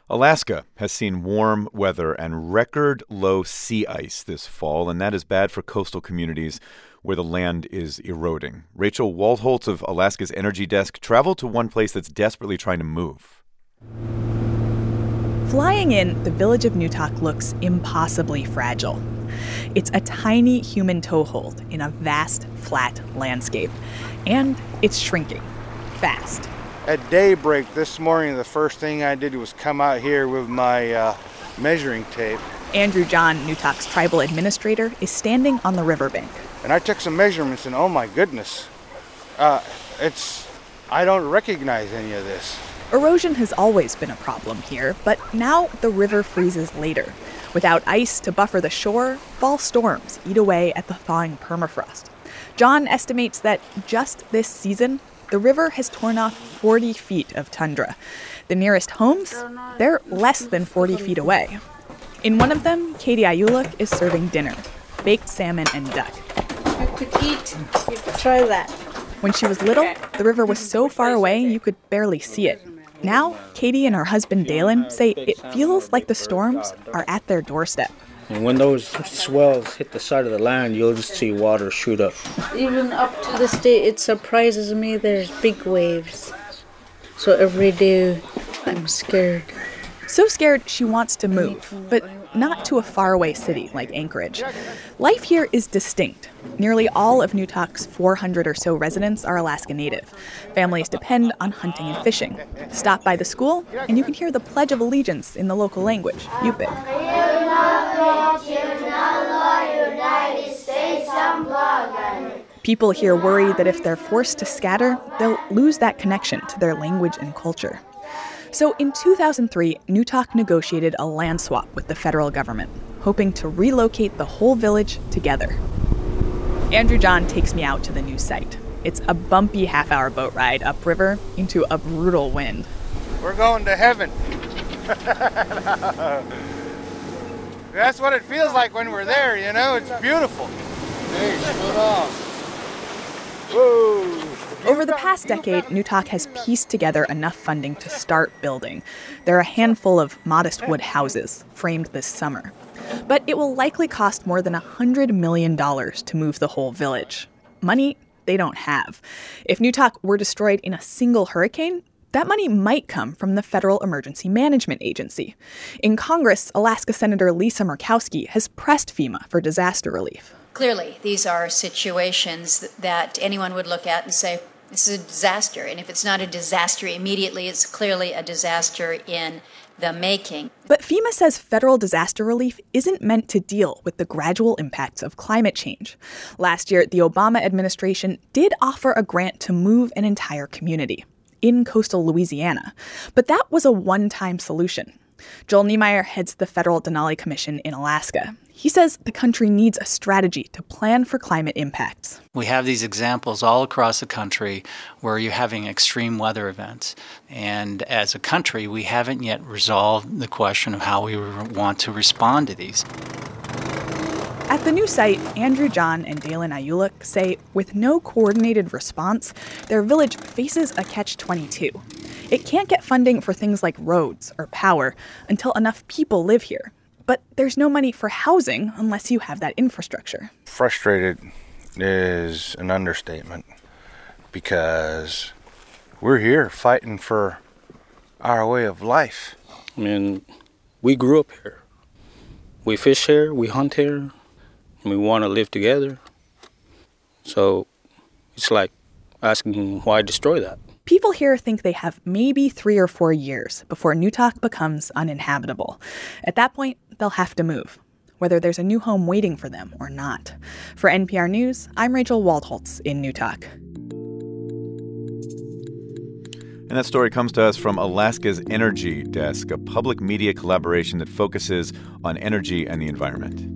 Alaska has seen warm weather and record low sea ice this fall, and that is bad for coastal communities where the land is eroding. Rachel Waldholtz of Alaska's Energy Desk traveled to one place that's desperately trying to move. Flying in, the village of Newtok looks impossibly fragile. It's a tiny human toehold in a vast, flat landscape. And it's shrinking fast. At daybreak this morning, the first thing I did was come out here with my measuring tape. Andrew John, Newtok's tribal administrator, is standing on the riverbank. And I took some measurements, and oh my goodness, I don't recognize any of this. Erosion has always been a problem here, but now the river freezes later. Without ice to buffer the shore, fall storms eat away at the thawing permafrost. John estimates that just this season, the river has torn off 40 feet of tundra. The nearest homes, they're less than 40 feet away. In one of them, Katie Ayuluk is serving dinner, baked salmon and duck. You could eat, you could try that. When she was little, the river was so far away you could barely see it. Now, Katie and her husband Dalen say it feels like the storms are at their doorstep. And when those swells hit the side of the land, you'll just see water shoot up. Even up to this day, it surprises me there's big waves. So every day, I'm scared. So scared she wants to move, but not to a faraway city like Anchorage. Life here is distinct. Nearly all of Newtok's 400 or so residents are Alaska Native. Families depend on hunting and fishing. Stop by the school, and you can hear the Pledge of Allegiance in the local language, Yupik. People here worry that if they're forced to scatter, they'll lose that connection to their language and culture. So in 2003, Newtok negotiated a land swap with the federal government, hoping to relocate the whole village together. Andrew John takes me out to the new site. It's a bumpy half-hour boat ride upriver into a brutal wind. We're going to heaven. That's what it feels like when we're there, you know? It's beautiful. Hey, slow down. Whoa. Over the past decade, Newtok has pieced together enough funding to start building. There are a handful of modest wood houses framed this summer. But it will likely cost more than $100 million to move the whole village. Money they don't have. If Newtok were destroyed in a single hurricane, that money might come from the Federal Emergency Management Agency. In Congress, Alaska Senator Lisa Murkowski has pressed FEMA for disaster relief. Clearly, these are situations that anyone would look at and say, this is a disaster. And if it's not a disaster immediately, it's clearly a disaster in the making. But FEMA says federal disaster relief isn't meant to deal with the gradual impacts of climate change. Last year, the Obama administration did offer a grant to move an entire community in coastal Louisiana. But that was a one-time solution. Joel Niemeyer heads the Federal Denali Commission in Alaska. He says the country needs a strategy to plan for climate impacts. We have these examples all across the country where you're having extreme weather events. And as a country, we haven't yet resolved the question of how we want to respond to these. At the new site, Andrew John and Dalen Ayuluk say with no coordinated response, their village faces a catch-22. It can't get funding for things like roads or power until enough people live here. But there's no money for housing unless you have that infrastructure. Frustrated is an understatement because we're here fighting for our way of life. I mean, we grew up here. We fish here, we hunt here, and we want to live together. So it's like asking why destroy that? People here think they have maybe 3 or 4 years before Newtok becomes uninhabitable. At that point, they'll have to move, whether there's a new home waiting for them or not. For NPR News, I'm Rachel Waldholtz in Newtok. And that story comes to us from Alaska's Energy Desk, a public media collaboration that focuses on energy and the environment.